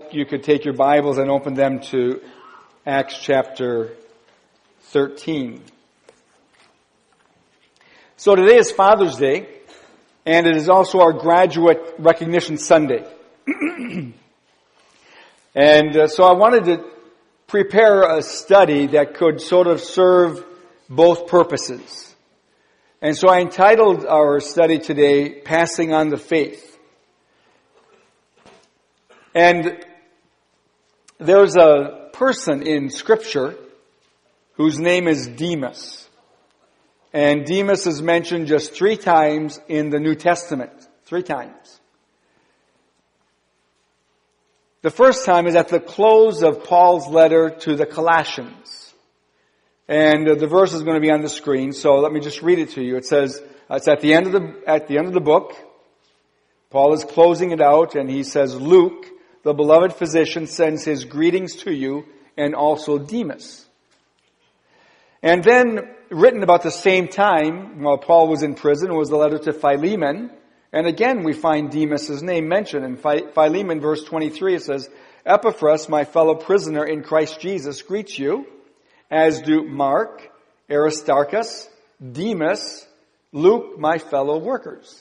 you could take your Bibles and open them to Acts chapter 13. So today is Father's Day, and it is also our Graduate Recognition Sunday. And so I wanted to prepare a study that could sort of serve both purposes. And so I entitled our study today, Passing on the Faith. And there's a person in Scripture whose name is Demas. And Demas is mentioned just 3 times in the New Testament. 3 times. The first time is at the close of Paul's letter to the Colossians. And the verse is going to be on the screen, so let me just read it to you. It says, it's at the end of the book. Paul is closing it out, and he says, Luke, the beloved physician, sends his greetings to you, and also Demas. And then, written about the same time, while Paul was in prison, was the letter to Philemon. And again, we find Demas' name mentioned. In Philemon, verse 23, it says, Epaphras, my fellow prisoner in Christ Jesus, greets you, as do Mark, Aristarchus, Demas, Luke, my fellow workers.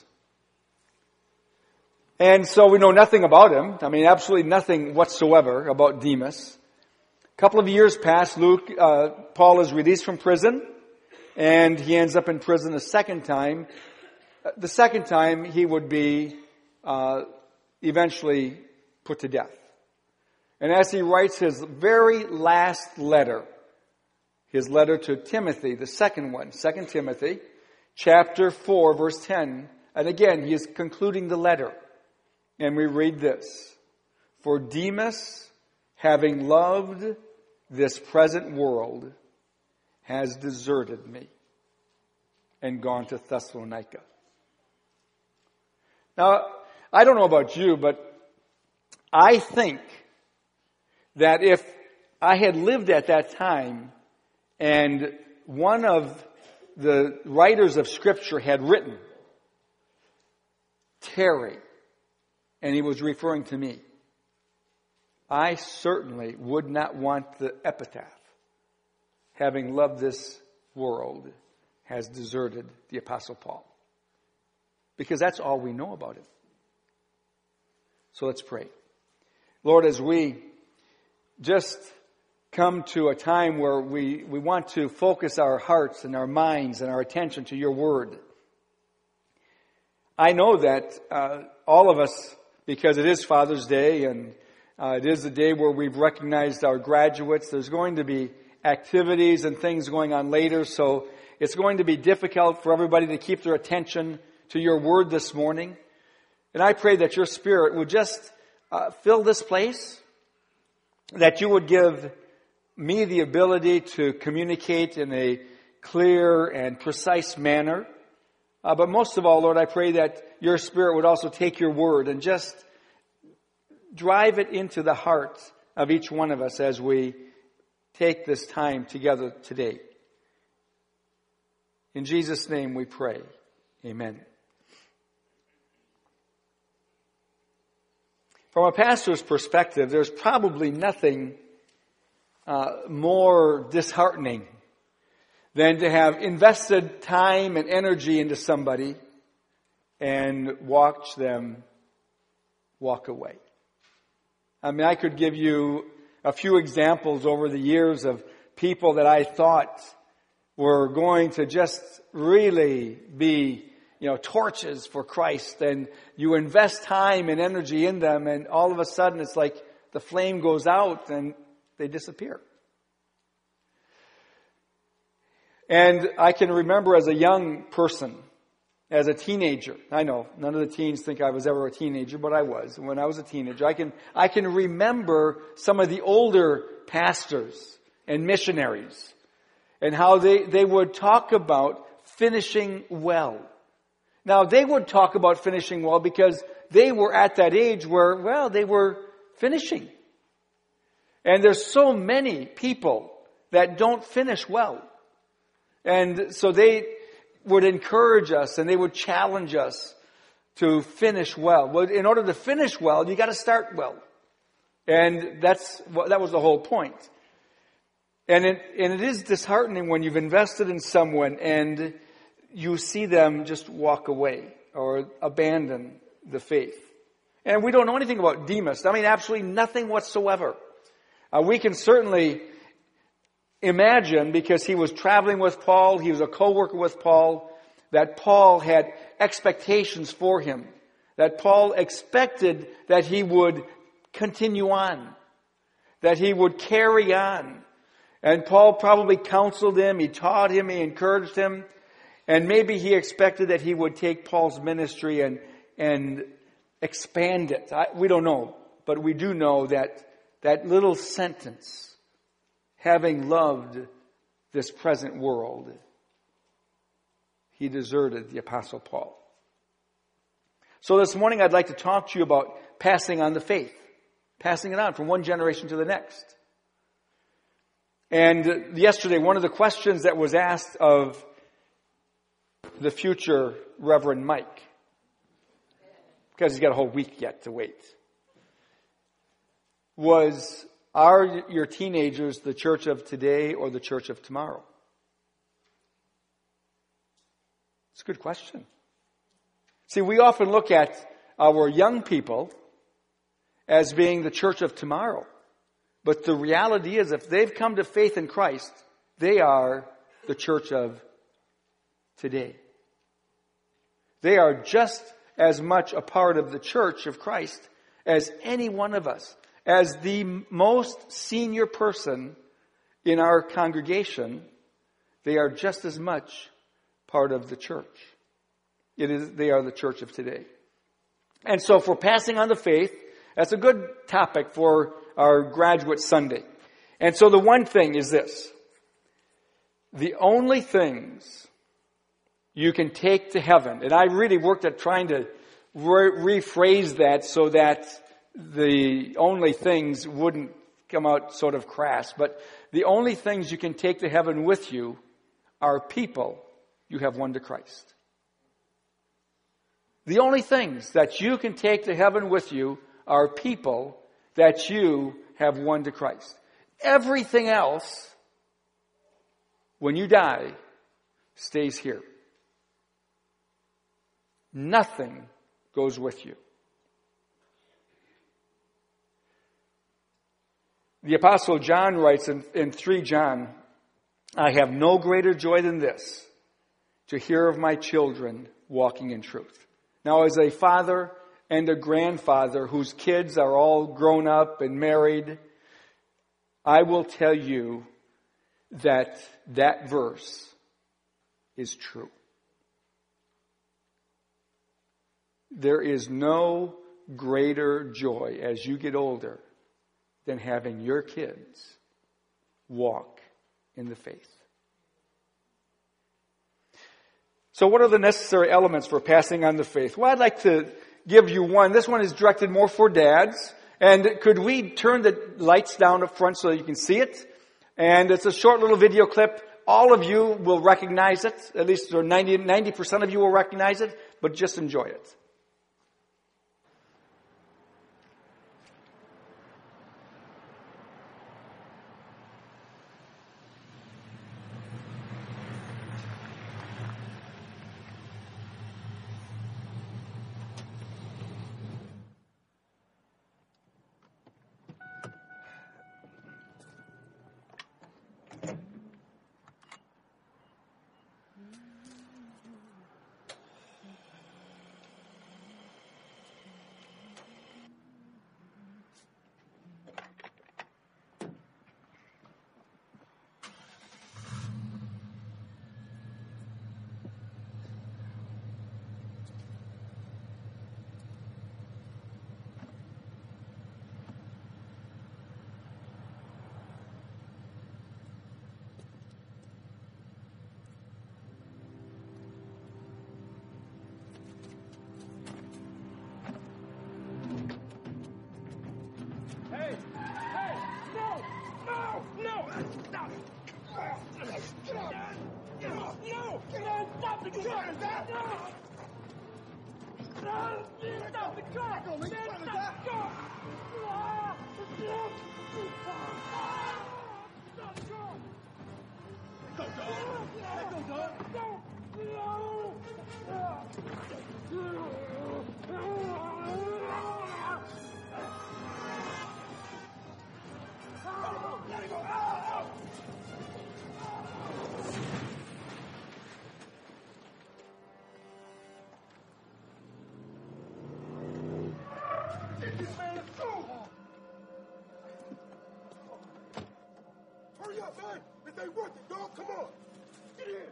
And so we know nothing about him. I mean, absolutely nothing whatsoever about Demas. A couple of years pass. Paul is released from prison, and he ends up in prison a second time. The second time, he would be eventually put to death. And as he writes his very last letter, his letter to Timothy, the second one, 2 Timothy, chapter 4, verse 10, and again, he is concluding the letter. And we read this, For Demas, having loved this present world, has deserted me and gone to Thessalonica. Now, I don't know about you, but I think that if I had lived at that time and one of the writers of Scripture had written, Terry, and he was referring to me, I certainly would not want the epitaph, having loved this world, has deserted the Apostle Paul. Because that's all we know about him. So let's pray. Lord, as we just come to a time where we want to focus our hearts and our minds and our attention to your word, I know that all of us, because it is Father's Day and it is the day where we've recognized our graduates, there's going to be activities and things going on later, so it's going to be difficult for everybody to keep their attention to your word this morning. And I pray that your Spirit would just fill this place, that you would give me the ability to communicate in a clear and precise manner. But most of all, Lord, I pray that your Spirit would also take your word and just drive it into the heart of each one of us as we take this time together today. In Jesus' name we pray. Amen. From a pastor's perspective, there's probably nothing more disheartening than to have invested time and energy into somebody and watch them walk away. I mean, I could give you a few examples over the years of people that I thought were going to just really be, torches for Christ, and you invest time and energy in them, and all of a sudden it's like the flame goes out and they disappear. And I can remember as a young person, as a teenager, I know none of the teens think I was ever a teenager, but I was. When I was a teenager, I can remember some of the older pastors and missionaries and how they would talk about finishing well. Now, they would talk about finishing well because they were at that age where, they were finishing. And there's so many people that don't finish well. And so they would encourage us and they would challenge us to finish well. Well, in order to finish well, you got to start well. And that was the whole point. And it is disheartening when you've invested in someone and you see them just walk away or abandon the faith. And we don't know anything about Demas. I mean, absolutely nothing whatsoever. We can certainly imagine, because he was traveling with Paul, he was a co-worker with Paul, that Paul had expectations for him. That Paul expected that he would continue on. That he would carry on. And Paul probably counseled him, he taught him, he encouraged him. And maybe he expected that he would take Paul's ministry and expand it. We don't know. But we do know that that little sentence, having loved this present world, he deserted the Apostle Paul. So this morning I'd like to talk to you about passing on the faith. Passing it on from one generation to the next. And yesterday, one of the questions that was asked of the future Reverend Mike, because he's got a whole week yet to wait, was, are your teenagers the church of today or the church of tomorrow? It's a good question. See, we often look at our young people as being the church of tomorrow. But the reality is, if they've come to faith in Christ, they are the church of today. They are just as much a part of the church of Christ as any one of us. As the most senior person in our congregation, they are just as much part of the church. They are the church of today. And so for passing on the faith, that's a good topic for our graduate Sunday. And so the one thing is this. The only things you can take to heaven, and I really worked at trying to rephrase that so that the only things wouldn't come out sort of crass, but the only things you can take to heaven with you are people you have won to Christ. The only things that you can take to heaven with you are people that you have won to Christ. Everything else, when you die, stays here. Nothing goes with you. The Apostle John writes in 3 John, I have no greater joy than this, to hear of my children walking in truth. Now, as a father and a grandfather whose kids are all grown up and married, I will tell you that that verse is true. There is no greater joy as you get older than having your kids walk in the faith. So what are the necessary elements for passing on the faith? Well, I'd like to give you one. This one is directed more for dads. And could we turn the lights down up front so that you can see it? And it's a short little video clip. All of you will recognize it. At least 90% of you will recognize it. But just enjoy it. Stop the car! Man, stop the car! Hurry up, man! This ain't working, dog. Come on. Get in.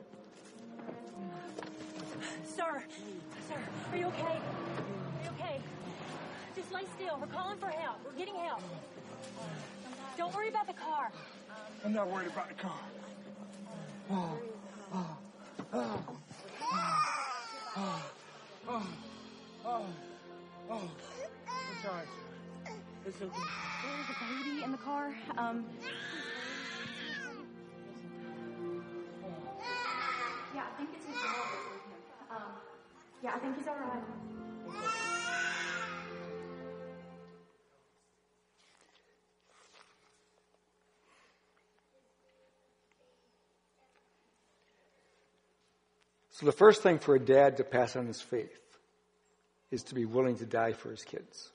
Sir, are you okay? Are you okay? Just lay still. We're calling for help. We're getting help. Don't worry about the car. I'm not worried about the car. I'm sorry. It's okay. There's a baby in the car. Yeah, I think it's his dog. Yeah, I think he's all right. So the first thing for a dad to pass on his faith is to be willing to die for his kids.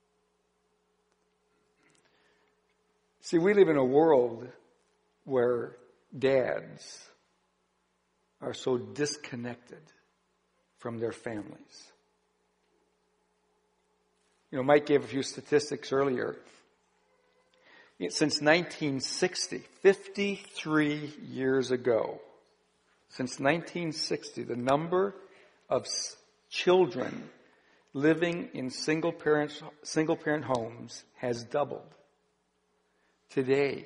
See, we live in a world where dads are so disconnected from their families. You know, Mike gave a few statistics earlier. Since 1960, 53 years ago, since 1960, the number of children living in single-parent homes has doubled. Today,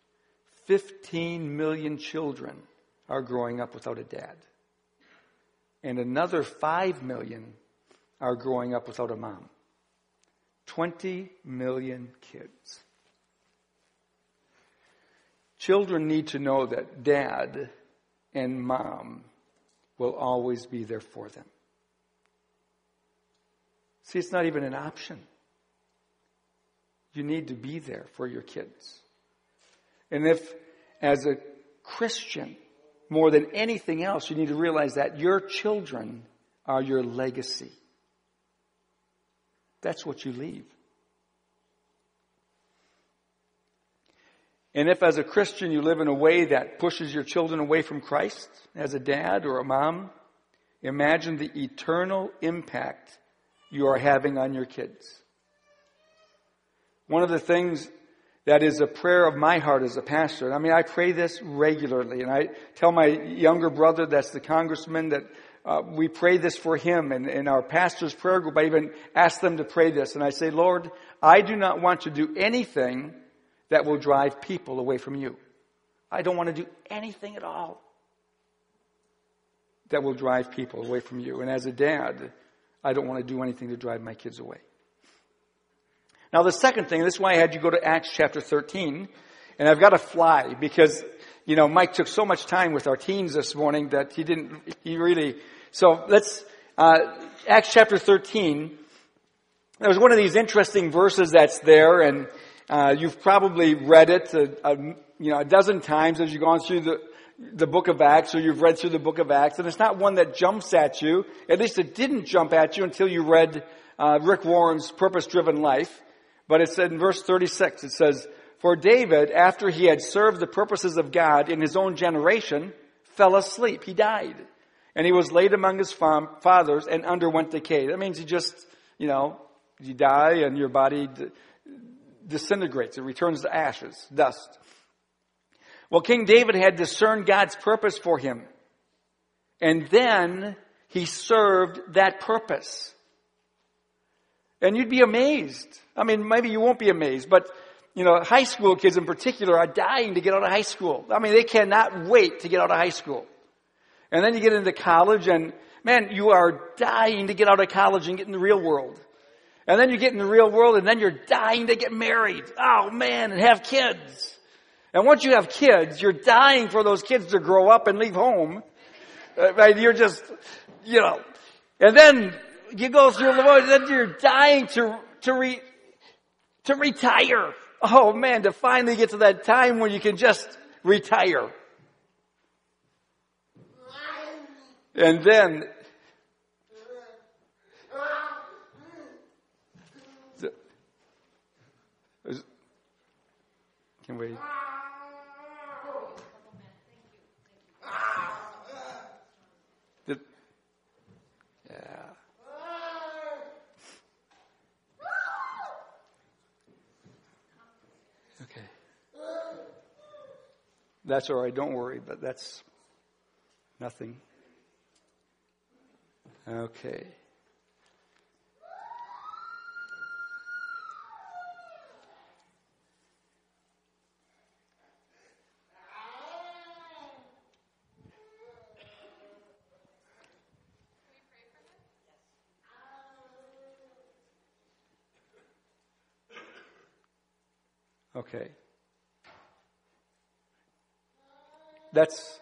15 million children are growing up without a dad. And another 5 million are growing up without a mom. 20 million kids. Children need to know that dad and mom will always be there for them. See, it's not even an option. You need to be there for your kids. And if, as a Christian, more than anything else, you need to realize that your children are your legacy. That's what you leave. And if as a Christian you live in a way that pushes your children away from Christ, as a dad or a mom, imagine the eternal impact you are having on your kids. One of the things that is a prayer of my heart as a pastor, I mean, I pray this regularly, and I tell my younger brother, that's the congressman, that we pray this for him, and in our pastor's prayer group, I even ask them to pray this, and I say, Lord, I do not want to do anything that will drive people away from you. I don't want to do anything at all that will drive people away from you. And as a dad, I don't want to do anything to drive my kids away. Now the second thing, this is why I had you go to Acts chapter 13, and I've got to fly because, you know, Mike took so much time with our teens this morning that so let's, Acts chapter 13, there's one of these interesting verses that's there, and you've probably read it, a dozen times as you've gone through the book of Acts, or you've read through the book of Acts, and it's not one that jumps at you. At least it didn't jump at you until you read Rick Warren's Purpose-Driven Life. But it said in verse 36, it says, "For David, after he had served the purposes of God in his own generation, fell asleep." He died. And he was laid among his fathers and underwent decay. That means you die and your body disintegrates. It returns to ashes, dust. Well, King David had discerned God's purpose for him. And then he served that purpose. And you'd be amazed. I mean, maybe you won't be amazed, but, high school kids in particular are dying to get out of high school. I mean, they cannot wait to get out of high school. And then you get into college and, man, you are dying to get out of college and get in the real world. And then you get in the real world and then you're dying to get married. Oh, man, and have kids. And once you have kids, you're dying for those kids to grow up and leave home. Right? You're just, and then you go through the world, and then you're dying to to retire. Oh man, to finally get to that time when you can just retire. And then can we? Yeah. Okay. That's all right. Don't worry, but that's nothing. Okay. Okay. That's,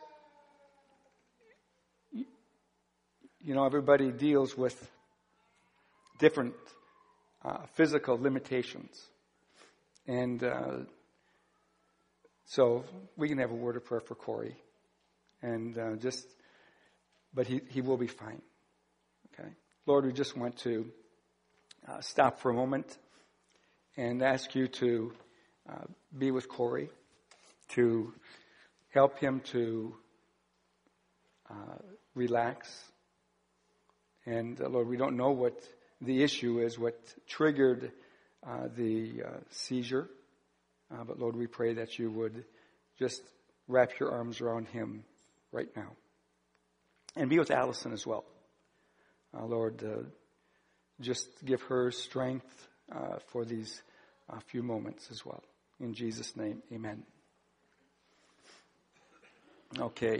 everybody deals with different physical limitations. And so we can have a word of prayer for Corey. And but he will be fine. Okay. Lord, we just want to stop for a moment and ask you to be with Corey, to help him to relax. And Lord, we don't know what the issue is, what triggered the seizure. But Lord, we pray that you would just wrap your arms around him right now. And be with Allison as well. Lord, just give her strength for these few moments as well. In Jesus' name, amen. Okay.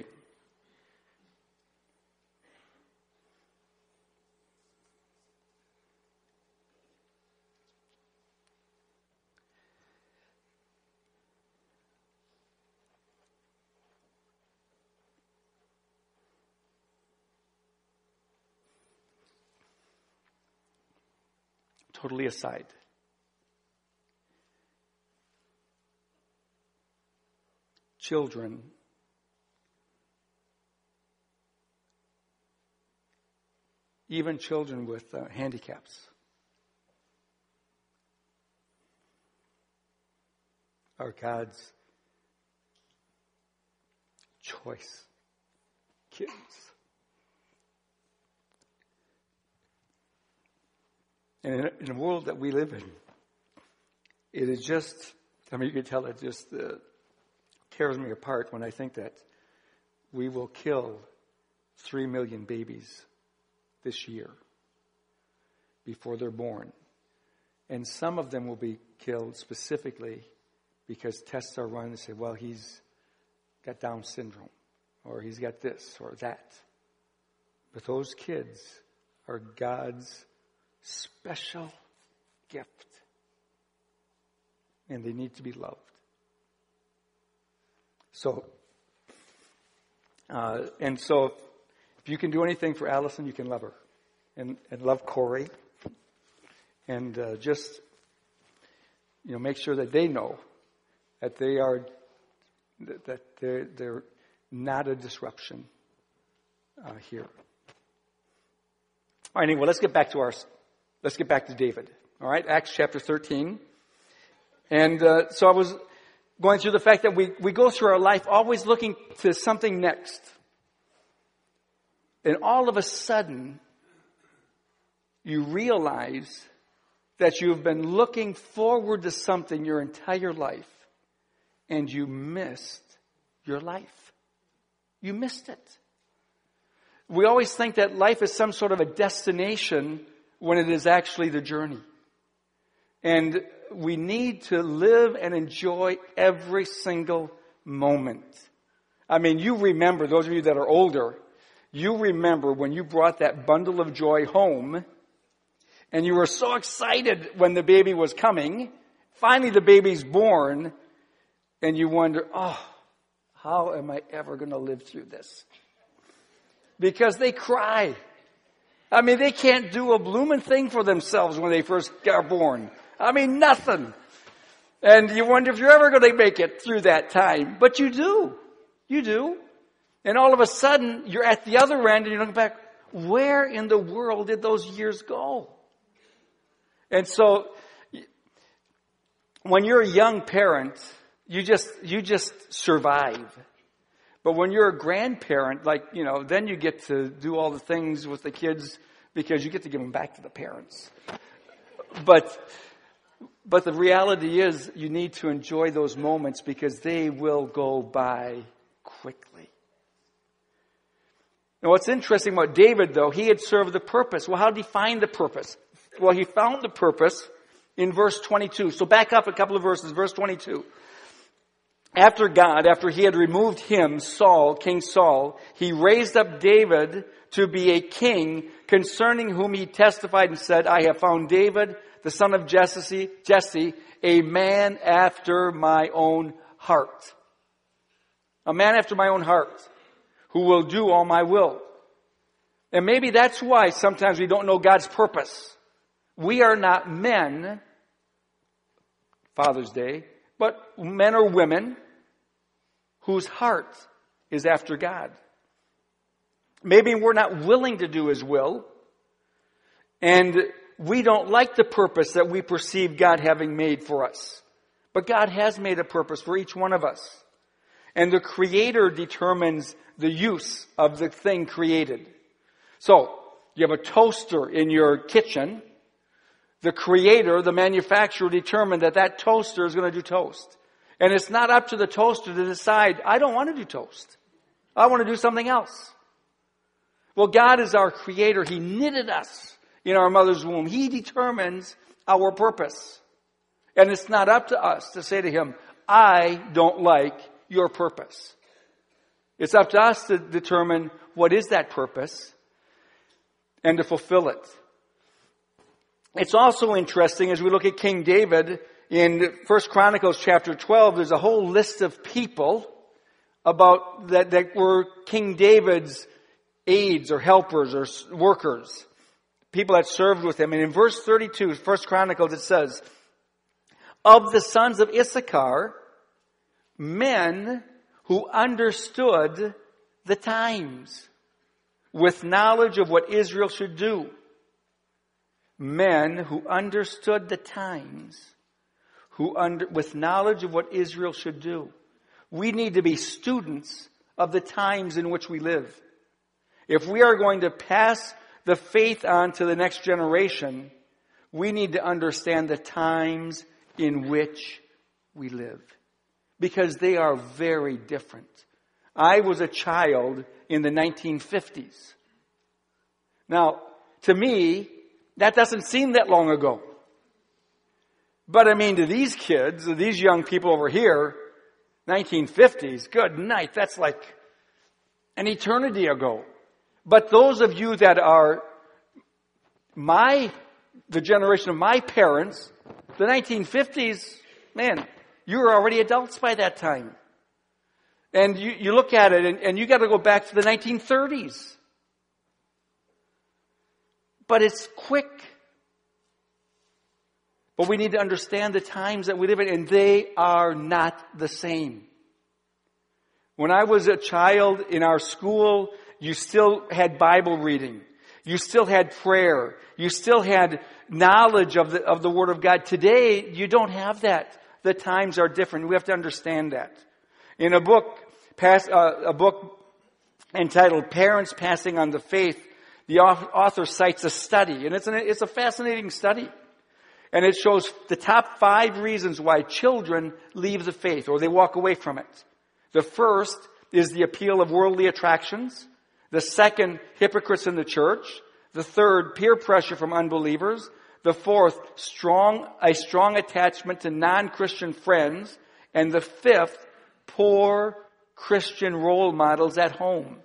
Totally aside. Children even children with handicaps are God's choice kids. And in a world that we live in, it is just, you can tell it just tears me apart when I think that we will kill 3 million babies this year before they're born. And some of them will be killed specifically because tests are run and say, well, he's got Down syndrome, or he's got this or that. But those kids are God's special gift. And they need to be loved. So, if you can do anything for Allison, you can love her. And love Corey. And just, make sure that they know that they are, that they're not a disruption here. All right, anyway, let's get back to David. All right, Acts chapter 13. And so I was going through the fact that we go through our life always looking to something next. And all of a sudden, you realize that you've been looking forward to something your entire life, and you missed your life. You missed it. We always think that life is some sort of a destination when it is actually the journey. And we need to live and enjoy every single moment. You remember, those of you that are older, you remember when you brought that bundle of joy home and you were so excited when the baby was coming. Finally, the baby's born and you wonder, how am I ever going to live through this? Because they cry. They can't do a blooming thing for themselves when they first are born. Nothing. And you wonder if you're ever going to make it through that time. But you do. You do. And all of a sudden, you're at the other end and you look back, where in the world did those years go? And so, when you're a young parent, you just survive. But when you're a grandparent, then you get to do all the things with the kids because you get to give them back to the parents. But the reality is you need to enjoy those moments because they will go by quickly. Now what's interesting about David, though, he had served the purpose. Well, how did he find the purpose? Well, he found the purpose in verse 22. So back up a couple of verses, verse 22. After he had removed him, Saul, King Saul, he raised up David to be a king, concerning whom he testified and said, I have found David, the son of Jesse, a man after my own heart. A man after my own heart, who will do all my will. And maybe that's why sometimes we don't know God's purpose. We are not men, Father's Day, but men or women whose heart is after God. Maybe we're not willing to do His will, and we don't like the purpose that we perceive God having made for us. But God has made a purpose for each one of us. And the Creator determines the use of the thing created. So, you have a toaster in your kitchen. The Creator, the manufacturer, determined that toaster is going to do toast. And it's not up to the toaster to decide, I don't want to do toast. I want to do something else. Well, God is our Creator. He knitted us in our mother's womb. He determines our purpose. And it's not up to us to say to Him, I don't like your purpose. It's up to us to determine what is that purpose and to fulfill it. It's also interesting as we look at King David in 1 Chronicles chapter 12, there's a whole list of people about that were King David's aides or helpers or workers, people that served with him. And in verse 32, 1 Chronicles, it says, of the sons of Issachar, men who understood the times with knowledge of what Israel should do. Men who understood the times with knowledge of what Israel should do. We need to be students of the times in which we live. If we are going to pass the faith on to the next generation, we need to understand the times in which we live. Because they are very different. I was a child in the 1950s. Now, to me, that doesn't seem that long ago. But I mean, to these kids, these young people over here, 1950s, good night, that's like an eternity ago. But those of you that are the generation of my parents, the 1950s, man, you were already adults by that time. And you look at it and you got to go back to the 1930s. But it's quick. But we need to understand the times that we live in, and they are not the same. When I was a child in our school, you still had Bible reading. You still had prayer. You still had knowledge of the Word of God. Today, you don't have that. The times are different. We have to understand that. In a book entitled Parents Passing on the Faith, the author cites a study, and it's a fascinating study. And it shows the top 5 reasons why children leave the faith or they walk away from it. The first is the appeal of worldly attractions. The second, hypocrites in the church. The third, peer pressure from unbelievers. The fourth, a strong attachment to non-Christian friends. And the fifth, poor Christian role models at home.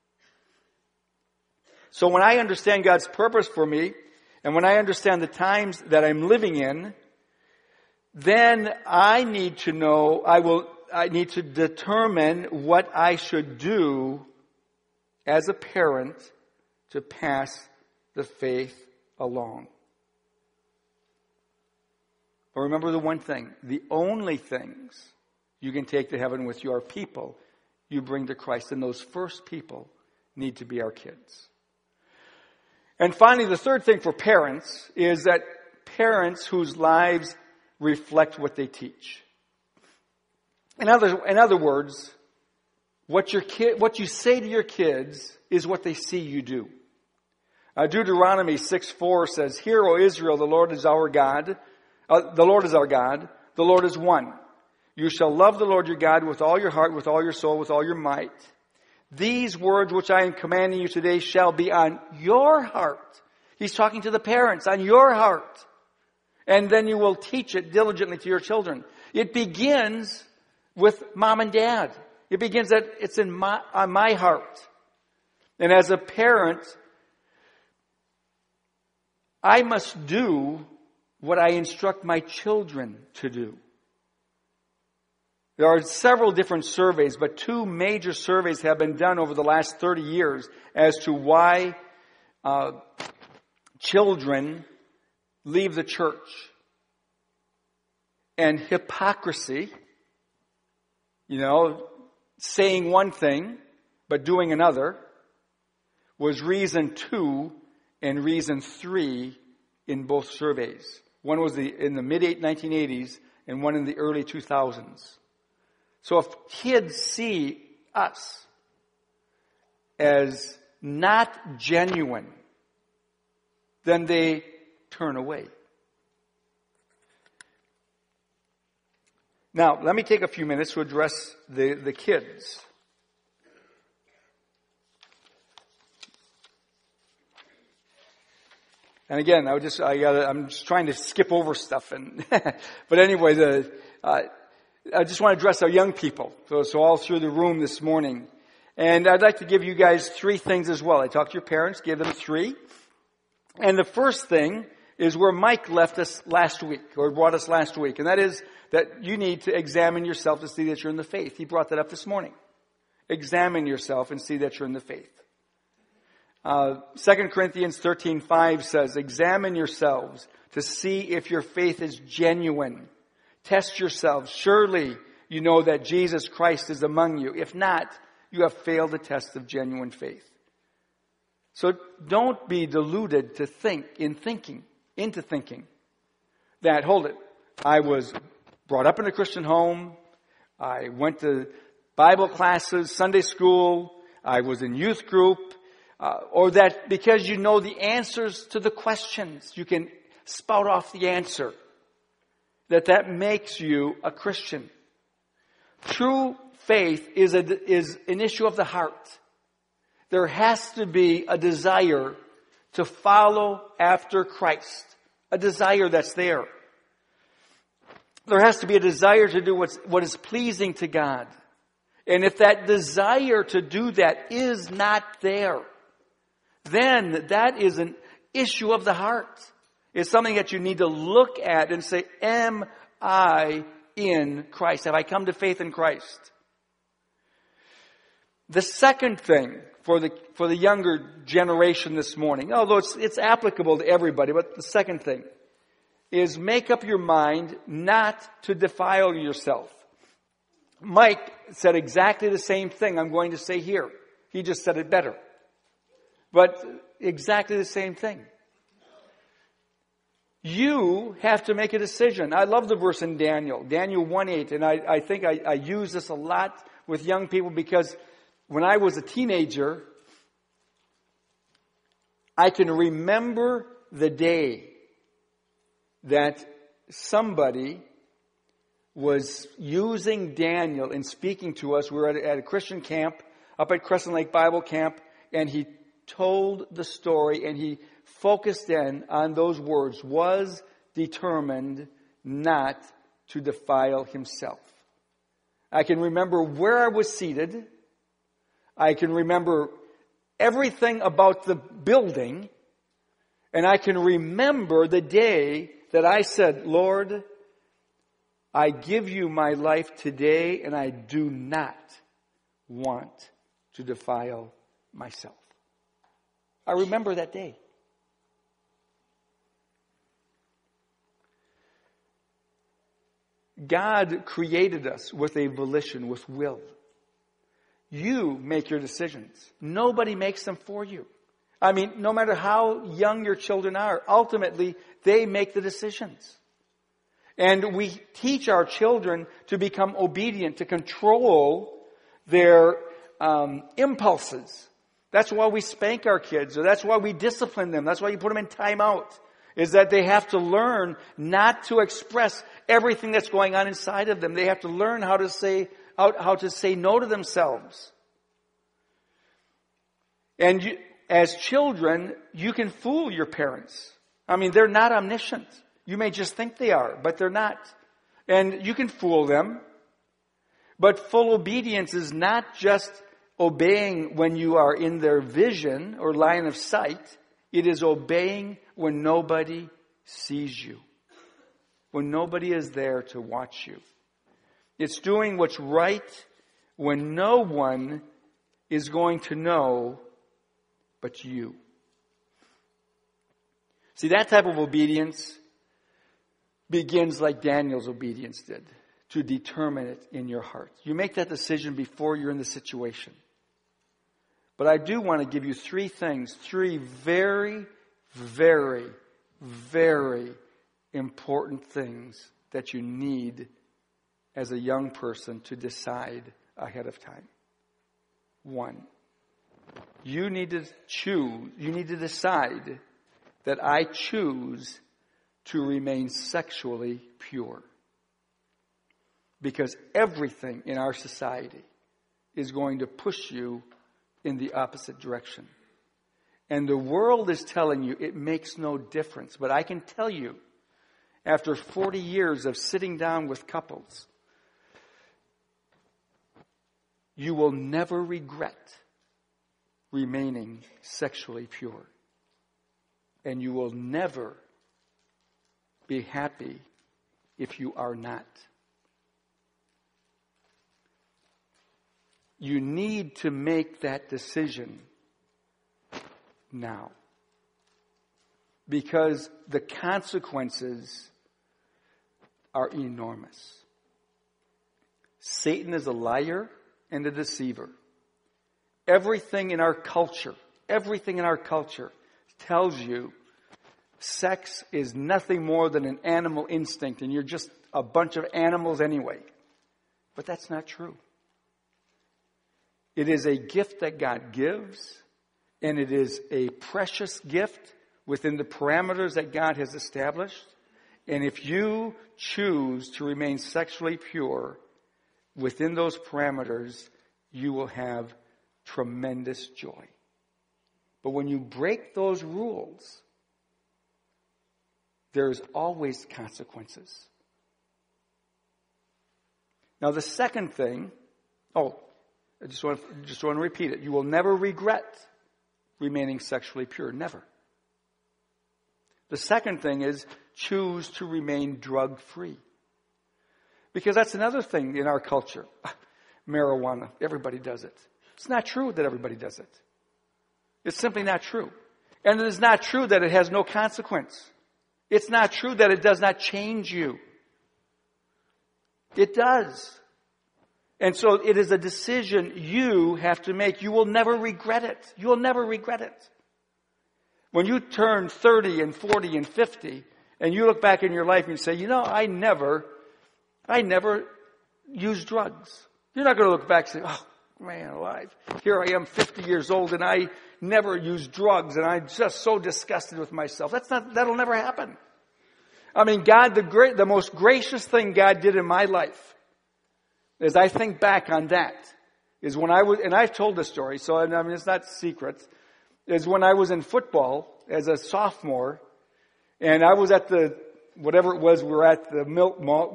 So when I understand God's purpose for me, and when I understand the times that I'm living in, then I need to know, I need to determine what I should do as a parent to pass the faith along. But remember the one thing, the only things you can take to heaven with you are people you bring to Christ. And those first people need to be our kids. And finally, the third thing for parents is that parents whose lives reflect what they teach. In other words, what you say to your kids is what they see you do. Deuteronomy 6:4 says, "Hear, O Israel, the Lord is our God. The Lord is our God. The Lord is one. You shall love the Lord your God with all your heart, with all your soul, with all your might. These words which I am commanding you today shall be on your heart." He's talking to the parents, on your heart. "And then you will teach it diligently to your children." It begins with mom and dad. It begins that it's on my heart. And as a parent, I must do what I instruct my children to do. There are several different surveys, but two major surveys have been done over the last 30 years as to why children leave the church. And hypocrisy, saying one thing but doing another, was reason 2 and reason 3 in both surveys. One was in the mid-1980s and one in the early 2000s. So if kids see us as not genuine, then they turn away. Now, let me take a few minutes to address the kids. And again, I'm just trying to skip over stuff. But anyway, I just want to address our young people. So all through the room this morning. And I'd like to give you guys 3 things as well. I talked to your parents, gave them 3. And the first thing is where Mike left us last week, or brought us last week. And that is that you need to examine yourself to see that you're in the faith. He brought that up this morning. Examine yourself and see that you're in the faith. 2 Corinthians 13:5 says, "Examine yourselves to see if your faith is genuine. Test yourselves. Surely you know that Jesus Christ is among you. If not, you have failed the test of genuine faith." So don't be deluded into thinking that, hold it, I was brought up in a Christian home, I went to Bible classes, Sunday school, I was in youth group, or that because you know the answers to the questions, you can spout off the answer, that makes you a Christian. True faith is an issue of the heart. There has to be a desire to follow after Christ. A desire that's there. There has to be a desire to do what is pleasing to God. And if that desire to do that is not there, then that is an issue of the heart. It's something that you need to look at and say, am I in Christ? Have I come to faith in Christ? The second thing for the younger generation this morning, although it's applicable to everybody, but the second thing is make up your mind not to defile yourself. Mike said exactly the same thing I'm going to say here. He just said it better. But exactly the same thing. You have to make a decision. I love the verse in Daniel 1:8, and I think I use this a lot with young people because when I was a teenager, I can remember the day that somebody was using Daniel and speaking to us. We were at a Christian camp up at Crescent Lake Bible Camp, and he told the story and he focused in on those words, was determined not to defile himself. I can remember where I was seated. I can remember everything about the building. And I can remember the day that I said, Lord, I give you my life today and I do not want to defile myself. I remember that day. 'Cause God created us with a volition, with will. You make your decisions. Nobody makes them for you. I mean, no matter how young your children are, ultimately, they make the decisions. And we teach our children to become obedient, to control their impulses. That's why we spank our kids, or that's why we discipline them. That's why you put them in timeout, is that they have to learn not to express everything that's going on inside of them. They have to learn how to say no to themselves. And you, as children, you can fool your parents. I mean, they're not omniscient. You may just think they are, but they're not. And you can fool them. But full obedience is not just obeying when you are in their vision or line of sight. It is obeying when nobody sees you. When nobody is there to watch you. It's doing what's right when no one is going to know but you. See, that type of obedience begins like Daniel's obedience did, to determine it in your heart. You make that decision before you're in the situation. But I do want to give you three things, three very, very, very important things that you need as a young person to decide ahead of time. One, you need to decide that I choose to remain sexually pure. Because everything in our society is going to push you in the opposite direction. And the world is telling you it makes no difference. But I can tell you, after 40 years of sitting down with couples, you will never regret remaining sexually pure. And you will never be happy if you are not. You need to make that decision now. Because the consequences are enormous. Satan is a liar and a deceiver. Everything in our culture tells you sex is nothing more than an animal instinct and you're just a bunch of animals anyway. But that's not true. It is a gift that God gives, and it is a precious gift within the parameters that God has established. And if you choose to remain sexually pure within those parameters, you will have tremendous joy. But when you break those rules, there's always consequences. Now the second thing, I just want to repeat it. You will never regret remaining sexually pure. Never. The second thing is choose to remain drug-free. Because that's another thing in our culture. Marijuana. Everybody does it. It's not true that everybody does it. It's simply not true. And it is not true that it has no consequence. It's not true that it does not change you. It does. And so it is a decision you have to make. You will never regret it. You will never regret it. When you turn 30 and 40 and 50, and you look back in your life and you say, I never used drugs. You're not going to look back and say, oh, man alive. Here I am 50 years old and I never used drugs and I'm just so disgusted with myself. That'll never happen. I mean, God, the most gracious thing God did in my life, as I think back on that, is when I was, and I've told this story, so I mean, it's not secret, is when I was in football as a sophomore, and I was at whatever it was, we were at the milk malt,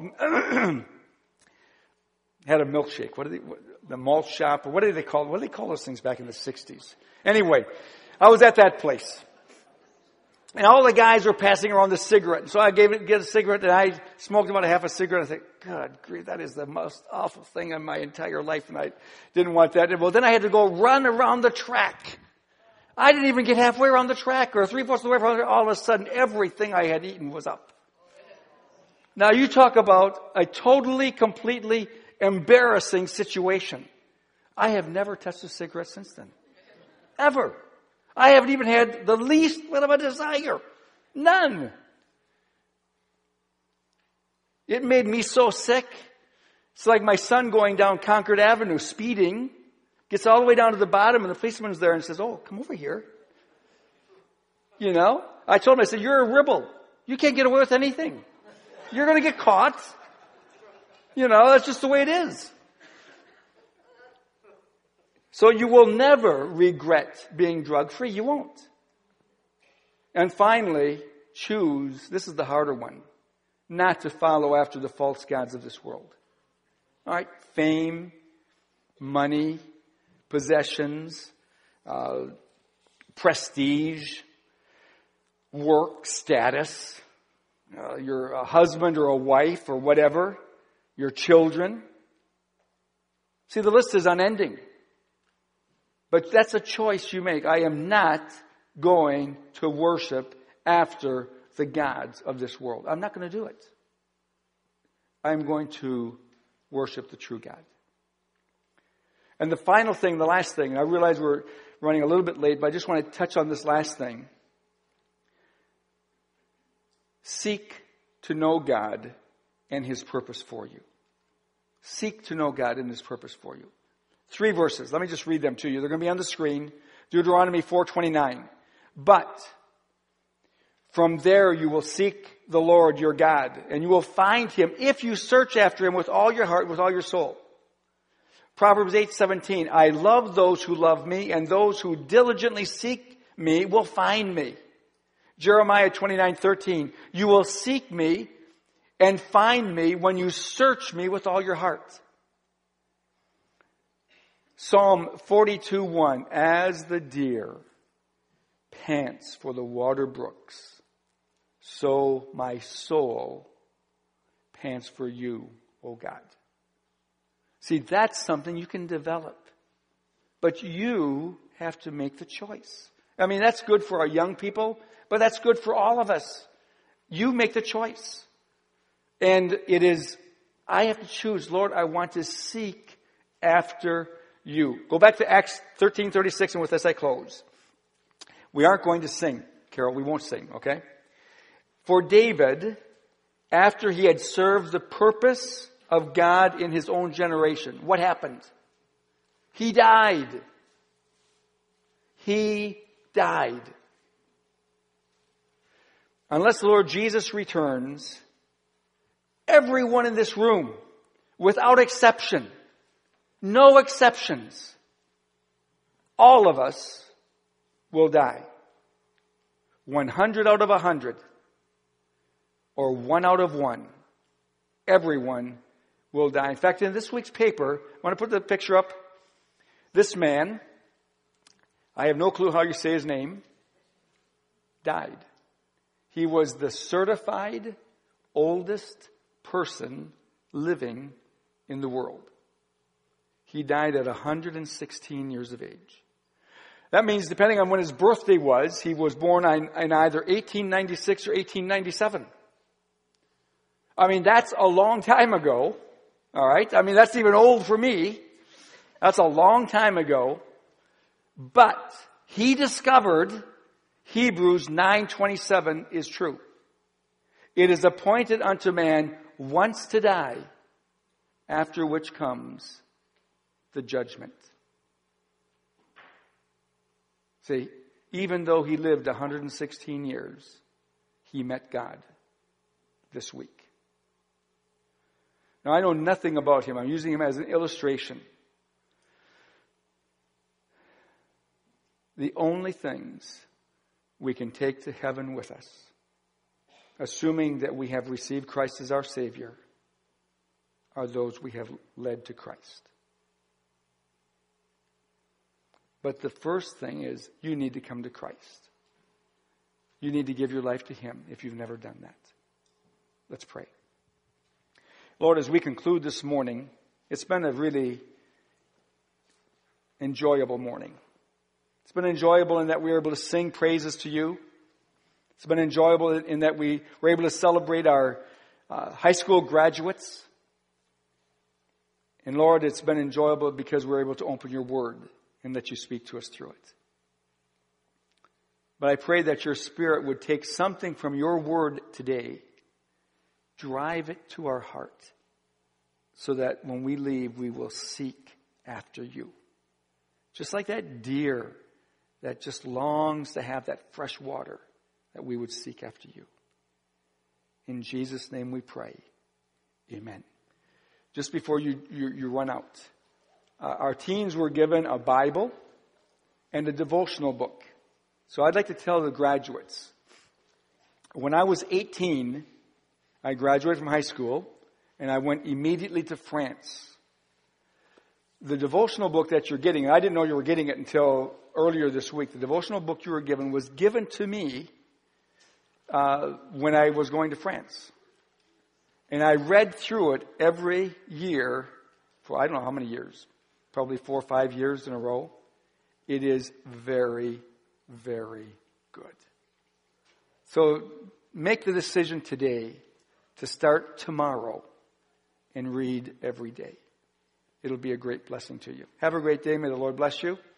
had a milkshake. The malt shop, or what do they call those things back in the 60s? Anyway, I was at that place. And all the guys were passing around the cigarette. So I get a cigarette, and I smoked about a half a cigarette. I think, God grief, that is the most awful thing in my entire life, and I didn't want that. Well, then I had to go run around the track. I didn't even get halfway around the track, or 3/4 of the way around. All of a sudden, everything I had eaten was up. Now you talk about a totally, completely embarrassing situation. I have never touched a cigarette since then. Ever. I haven't even had the least bit of a desire. None. It made me so sick. It's like my son going down Concord Avenue, speeding, gets all the way down to the bottom, and the policeman's there and says, "Oh, come over here." You know? I told him, I said, "You're a rebel. You can't get away with anything. You're going to get caught." You know, that's just the way it is. So you will never regret being drug-free. You won't. And finally, choose, this is the harder one, not to follow after the false gods of this world. All right, fame, money, possessions, prestige, work, status, you're a husband or a wife or whatever, your children. See, the list is unending. But that's a choice you make. I am not going to worship after the gods of this world. I'm not going to do it. I'm going to worship the true God. And the final thing, the last thing, and I realize we're running a little bit late, but I just want to touch on this last thing. Seek to know God and His purpose for you. Seek to know God and His purpose for you. 3 verses. Let me just read them to you. They're going to be on the screen. Deuteronomy 4:29. But from there you will seek the Lord your God, and you will find Him if you search after Him with all your heart, with all your soul. Proverbs 8:17. I love those who love me, and those who diligently seek me will find me. Jeremiah 29:13. You will seek me and find me when you search me with all your heart. Psalm 42:1. As the deer pants for the water brooks, so my soul pants for you, O God. See, that's something you can develop. But you have to make the choice. I mean, that's good for our young people, but that's good for all of us. You make the choice. And it is, I have to choose, Lord, I want to seek after you. Go back to Acts 13:36, and with this I close. We aren't going to sing, Carol. We won't sing, okay? For David, after he had served the purpose of God in his own generation, what happened? He died. He died. Unless the Lord Jesus returns, everyone in this room, without exception, no exceptions, all of us will die. 100 out of 100, or 1 out of 1. Everyone will die. In fact, in this week's paper, I want to put the picture up. This man, I have no clue how you say his name, died. He was the certified oldest person living in the world. He died at 116 years of age. That means, depending on when his birthday was, he was born in either 1896 or 1897. I mean, that's a long time ago. All right? I mean, that's even old for me. That's a long time ago. But he discovered Hebrews 9:27 is true. It is appointed unto man once to die, after which comes the judgment. See, even though he lived 116 years, he met God this week. Now, I know nothing about him. I'm using him as an illustration. The only things we can take to heaven with us, assuming that we have received Christ as our Savior, are those we have led to Christ. But the first thing is, you need to come to Christ. You need to give your life to Him if you've never done that. Let's pray. Lord, as we conclude this morning, it's been a really enjoyable morning. It's been enjoyable in that we were able to sing praises to you. It's been enjoyable in that we were able to celebrate our high school graduates. And Lord, it's been enjoyable because we're able to open your word and let you speak to us through it. But I pray that your Spirit would take something from your word today, drive it to our heart, so that when we leave, we will seek after you. Just like that deer that just longs to have that fresh water, that we would seek after you. In Jesus' name we pray. Amen. Just before you run out, our teens were given a Bible and a devotional book. So I'd like to tell the graduates, when I was 18, I graduated from high school, and I went immediately to France. The devotional book that you're getting, and I didn't know you were getting it until earlier this week, the devotional book you were given was given to me when I was going to France. And I read through it every year for I don't know how many years, probably 4 or 5 years in a row. It is very, very good. So make the decision today to start tomorrow and read every day. It'll be a great blessing to you. Have a great day. May the Lord bless you.